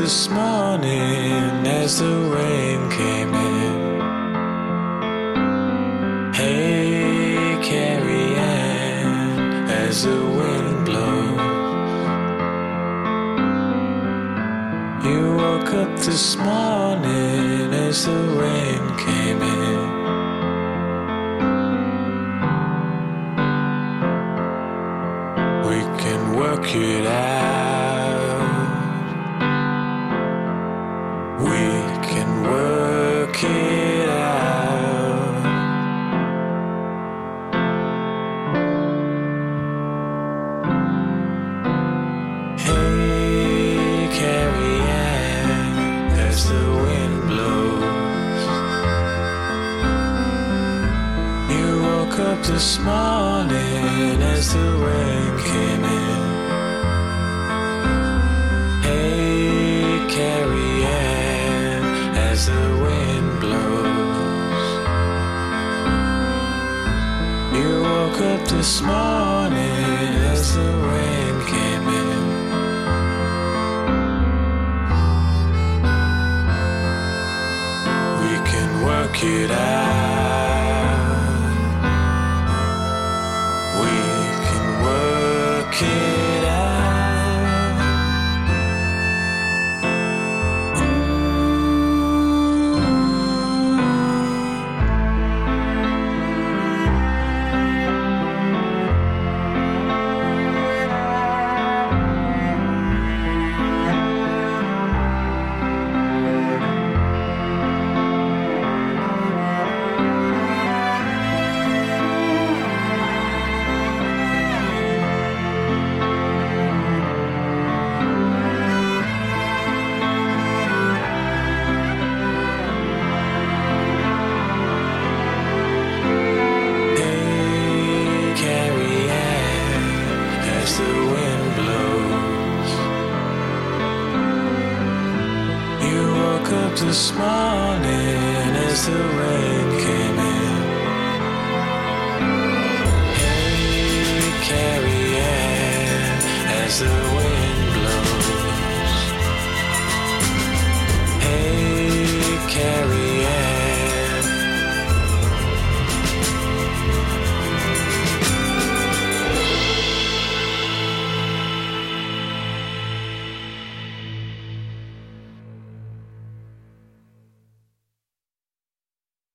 this morning as the rain came in. Hey, Carrie Ann, as the wind blows. You woke up this morning as the rain came in. We can work it out. We can work it out. Hey, Carrie Ann, as the wind blows. You woke up this morning as the rain came in. Hey, Carrie Ann, as the wind blows. You woke up this morning as the rain came in. We can work it out. We can work it out. This morning as the rain came in. Hey, Carrie Ann, as the